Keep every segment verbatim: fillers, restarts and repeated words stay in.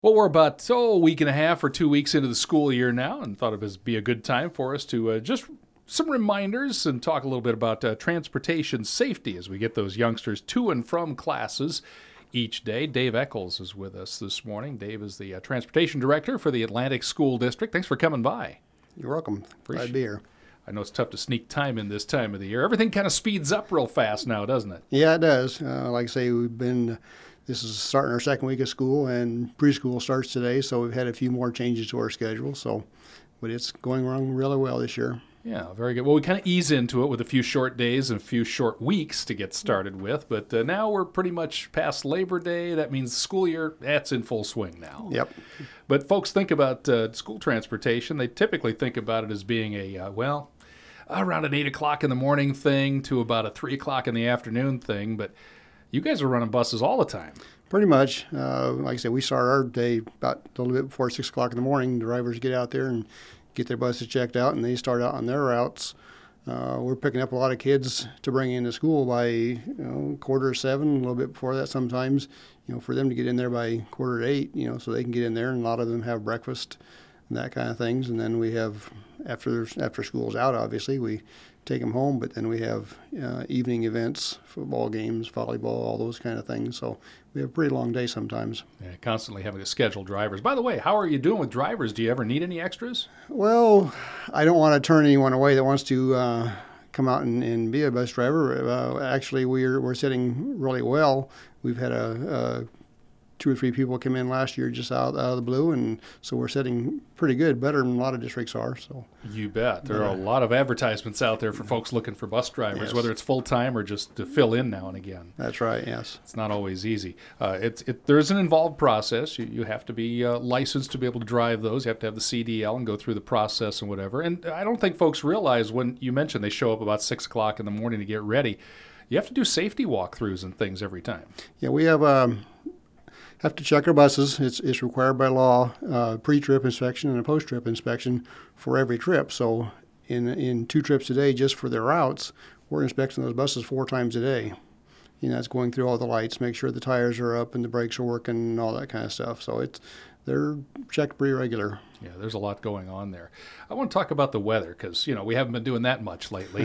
Well, we're about oh, a week and a half or two weeks into the school year now, and thought it would be a good time for us to uh, just some reminders and talk a little bit about uh, transportation safety as we get those youngsters to and from classes each day. Dave Eccles is with us this morning. Dave is the uh, transportation director for the Atlantic School District. Thanks for coming by. You're welcome. Glad to be here. I know it's tough to sneak time in this time of the year. Everything kind of speeds up real fast now, doesn't it? Yeah, it does. Uh, like I say, we've been, this is starting our second week of school, and preschool starts today, so we've had a few more changes to our schedule. So, but it's going along really well this year. Yeah, very good. Well, we kind of ease into it with a few short days and a few short weeks to get started with, but uh, now we're pretty much past Labor Day. That means the school year, that's in full swing now. Yep. But folks think about uh, school transportation. They typically think about it as being a, uh, well, around an eight o'clock in the morning thing to about a three o'clock in the afternoon thing, but you guys are running buses all the time. Pretty much. Uh, like I said, we start our day about a little bit before six o'clock in the morning. The drivers get out there and get their buses checked out, and they start out on their routes. Uh, we're picking up a lot of kids to bring into school by you know quarter to seven, a little bit before that sometimes. You know, for them to get in there by quarter to eight, you know, so they can get in there, and a lot of them have breakfast and that kind of things. And then we have after after school's out, obviously we take them home, but then we have uh, evening events, football games, volleyball, all those kind of things. So we have a pretty long day sometimes. Yeah, constantly having to schedule drivers. By the way, how are you doing with drivers? Do you ever need any extras? Well, I don't want to turn anyone away that wants to uh, come out and, and be a bus driver. Uh, actually, we're we're sitting really well. We've had a, a two or three people come in last year just out, out of the blue, and so we're sitting pretty good, better than a lot of districts are. So you bet. There are a lot of advertisements out there for folks looking for bus drivers, yes. whether it's full-time or just to fill in now and again. That's right, yes. It's not always easy. Uh, it's it, there's an involved process. You, you have to be uh, licensed to be able to drive those. You have to have the C D L and go through the process and whatever. And I don't think folks realize when you mentioned they show up about six o'clock in the morning to get ready, you have to do safety walkthroughs and things every time. Yeah, we have... Um, have to check our buses. It's, it's required by law, uh, pre-trip inspection and a post-trip inspection for every trip. So in in two trips a day just for their routes, we're inspecting those buses four times a day. You know, that's going through all the lights, make sure the tires are up and the brakes are working and all that kind of stuff. So it's they're checked pretty regular. Yeah, there's a lot going on there. I want to talk about the weather because, you know, we haven't been doing that much lately.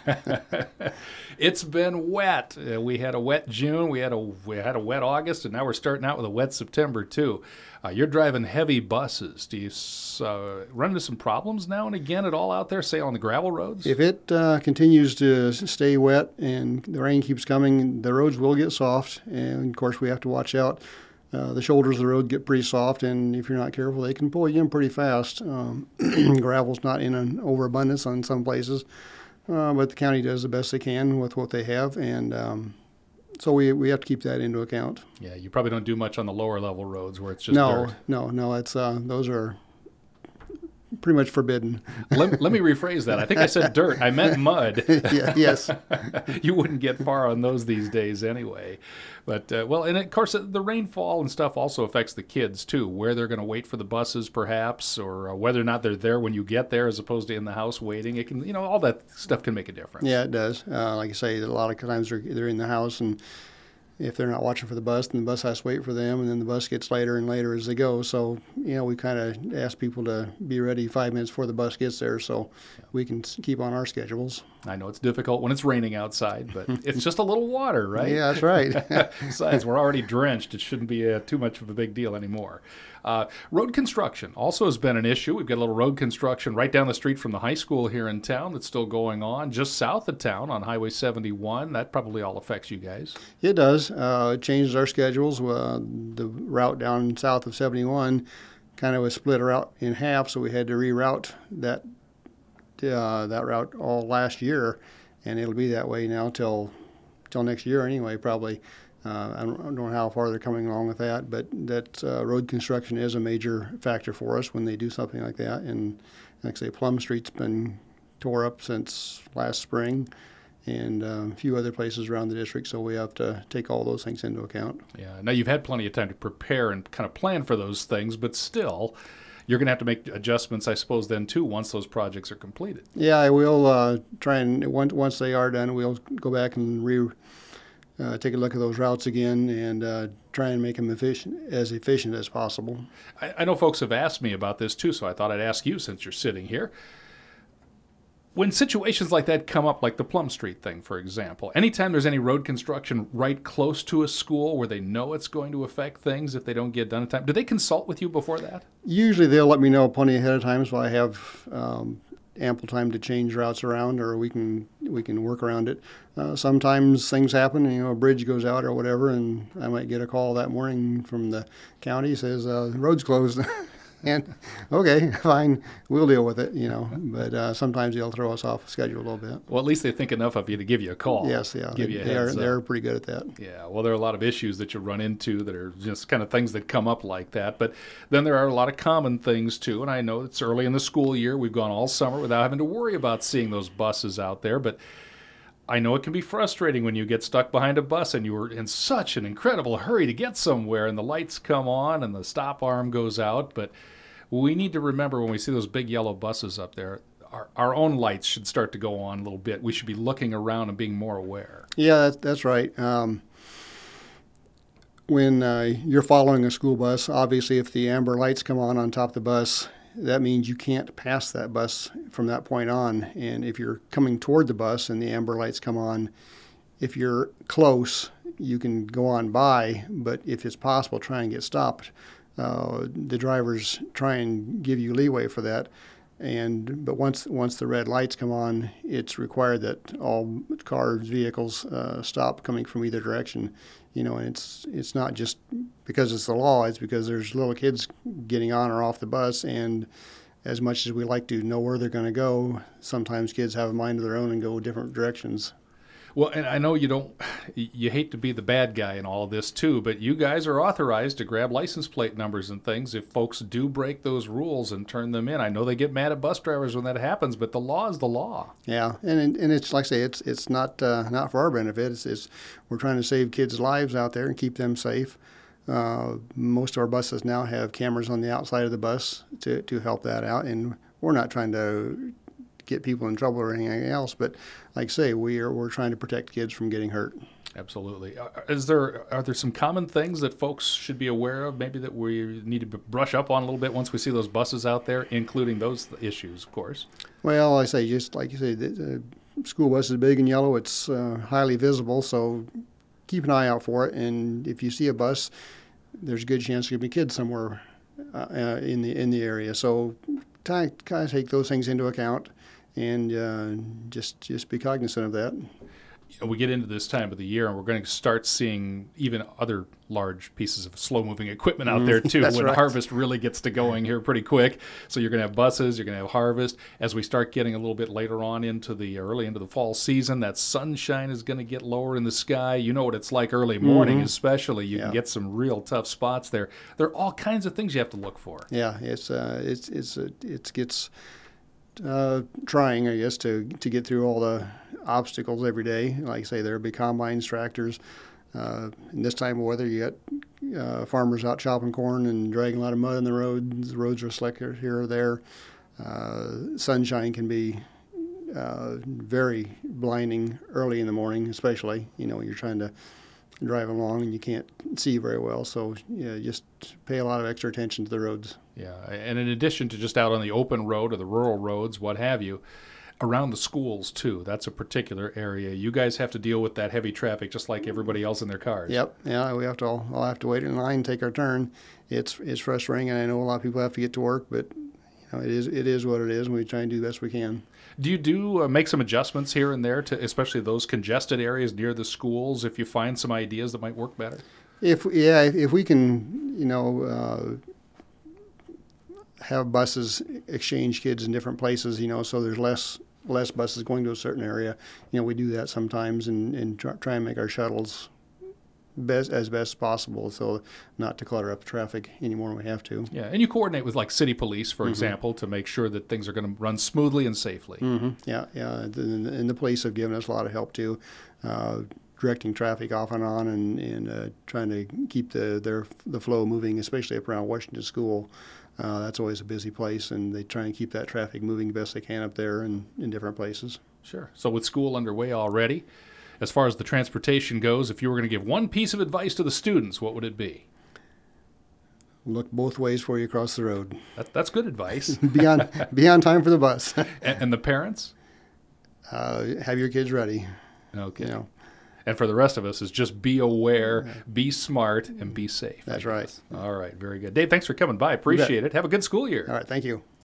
It's been wet. Uh, we had a wet June, we had a we had a wet August, and now we're starting out with a wet September too. Uh, you're driving heavy buses. Do you uh, run into some problems now and again at all out there, say on the gravel roads? If it uh, continues to stay wet and the rain keeps coming, the roads will get soft, and of course we have to watch out. Uh, the shoulders of the road get pretty soft, and if you're not careful, they can pull you in pretty fast. Um, gravel's not in an overabundance on some places, uh, but the county does the best they can with what they have, and um, so we we have to keep that into account. Yeah, you probably don't do much on the lower level roads where it's just no, dirt. No, no, it's uh, those are pretty much forbidden. let, let me rephrase that. I think I said dirt. I meant mud. Yeah, yes. You wouldn't get far on those these days anyway. But, uh, well, and of course, the rainfall and stuff also affects the kids, too, where they're going to wait for the buses, perhaps, or uh, whether or not they're there when you get there as opposed to in the house waiting. It can, you know, all that stuff can make a difference. Yeah, it does. Uh, like I say, a lot of times they're, they're in the house, and if they're not watching for the bus, then the bus has to wait for them, and then the bus gets later and later as they go. So, you know, we kind of ask people to be ready five minutes before the bus gets there so we can keep on our schedules. I know it's difficult when it's raining outside, but it's just a little water, right? Yeah, that's right. Besides, we're already drenched. It shouldn't be uh, too much of a big deal anymore. Uh, road construction also has been an issue. We've got a little road construction right down the street from the high school here in town that's still going on, just south of town on Highway seventy-one. That probably all affects you guys. It does. Uh, it changes our schedules. Uh, the route down south of seventy-one kind of was split out in half, so we had to reroute that uh, that route all last year, and it'll be that way now till till next year anyway, probably. Uh, I, don't, I don't know how far they're coming along with that, but that uh, road construction is a major factor for us when they do something like that. And like I say, Plum Street's been tore up since last spring, and uh, a few other places around the district, so we have to take all those things into account. Yeah. Now, you've had plenty of time to prepare and kind of plan for those things, but still, you're going to have to make adjustments, I suppose, then, too, once those projects are completed. Yeah, I will uh, try and, once, once they are done, we'll go back and re uh, take a look at those routes again and uh, try and make them efficient, as efficient as possible. I, I know folks have asked me about this too, so I thought I'd ask you since you're sitting here. When situations like that come up, like the Plum Street thing, for example, anytime there's any road construction right close to a school where they know it's going to affect things if they don't get done in time, do they consult with you before that? Usually they'll let me know plenty ahead of time, so I have um, ample time to change routes around, or we can we can work around it. Uh, sometimes things happen, you know, a bridge goes out or whatever, and I might get a call that morning from the county says uh, the road's closed. And okay, fine, we'll deal with it, you know. But uh, sometimes they'll throw us off schedule a little bit. Well, at least they think enough of you to give you a call. Yes, yeah, give they, you a they are heads up. they're pretty good at that. Yeah, well, there are a lot of issues that you run into that are just kind of things that come up like that. But then there are a lot of common things too. And I know it's early in the school year. We've gone all summer without having to worry about seeing those buses out there. But I know it can be frustrating when you get stuck behind a bus and you were in such an incredible hurry to get somewhere, and the lights come on and the stop arm goes out. But we need to remember when we see those big yellow buses up there, our, our own lights should start to go on a little bit. We should be looking around and being more aware. Yeah, that's, that's right. Um, when uh, you're following a school bus, obviously if the amber lights come on on top of the bus, that means you can't pass that bus from that point on. And if you're coming toward the bus and the amber lights come on, if you're close, you can go on by, but if it's possible, try and get stopped. Uh, the drivers try and give you leeway for that, and but once once the red lights come on, it's required that all cars, vehicles uh, stop coming from either direction. You know, and it's it's not just because it's the law; it's because there's little kids getting on or off the bus, and as much as we like to know where they're going to go, sometimes kids have a mind of their own and go different directions. Well, and I know you don't, you hate to be the bad guy in all of this too, but you guys are authorized to grab license plate numbers and things if folks do break those rules and turn them in. I know they get mad at bus drivers when that happens, but the law is the law. Yeah, and and it's like I say, it's it's not uh, not for our benefit. It's, it's we're trying to save kids' lives out there and keep them safe. Uh, most of our buses now have cameras on the outside of the bus to to help that out, and we're not trying to get people in trouble or anything else, but like I say, we are we're trying to protect kids from getting hurt. Absolutely. Is there are there some common things that folks should be aware of, maybe that we need to brush up on a little bit once we see those buses out there, including those issues, of course? Well, like I say, just like you say, the, the school bus is big and yellow. It's uh, highly visible, so keep an eye out for it. And if you see a bus, there's a good chance there could be kids somewhere uh, uh, in the in the area. So kind of take those things into account, and uh, just just be cognizant of that. We get into this time of the year, and we're going to start seeing even other large pieces of slow-moving equipment out there too. That's when right. harvest really gets to going here pretty quick, so you're going to have buses, you're going to have harvest. As we start getting a little bit later on into the early into the fall season, that sunshine is going to get lower in the sky. You know what it's like early morning, Mm-hmm. especially. You Yeah. can get some real tough spots there. There are all kinds of things you have to look for. Yeah, it's uh, it's it's uh, it gets uh, trying, I guess, to to get through all the obstacles every day. Like I say, there'll be combines, tractors. Uh, in this time of weather, you got uh, farmers out chopping corn and dragging a lot of mud on the roads. The roads are slick here or there. Uh, sunshine can be uh, very blinding early in the morning, especially. You know, you're trying to drive along and you can't see very well. So yeah, just pay a lot of extra attention to the roads. Yeah, and in addition to just out on the open road or the rural roads, what have you, around the schools too. That's a particular area. You guys have to deal with that heavy traffic just like everybody else in their cars. Yep. Yeah, we have to all, all have to wait in line, take our turn. It's it's frustrating, and I know a lot of people have to get to work, but you know it is it is what it is, and we try and do the best we can. Do you do uh, make some adjustments here and there to especially those congested areas near the schools if you find some ideas that might work better? If yeah, if, if we can, you know, uh, have buses exchange kids in different places, you know, so there's less less buses going to a certain area. You know, we do that sometimes, and, and try, try and make our shuttles best as best as possible, so not to clutter up the traffic any more than we have to. Yeah, and you coordinate with like city police, for Mm-hmm. example, to make sure that things are going to run smoothly and safely. Mm-hmm. Yeah, yeah, and, and the police have given us a lot of help too, uh, directing traffic off and on, and, and uh, trying to keep the their the flow moving, especially up around Washington School. Uh, that's always a busy place, and they try and keep that traffic moving the best they can up there and in different places. Sure. So with school underway already, as far as the transportation goes, if you were going to give one piece of advice to the students, what would it be? Look both ways before you cross the road. That, that's good advice. be on be on time for the bus. and, and the parents? Uh, have your kids ready. Okay. You know. And for the rest of us, is just be aware, be smart, and be safe. That's right. All right. Very good. Dave, thanks for coming by. Appreciate it. Have a good school year. All right. Thank you.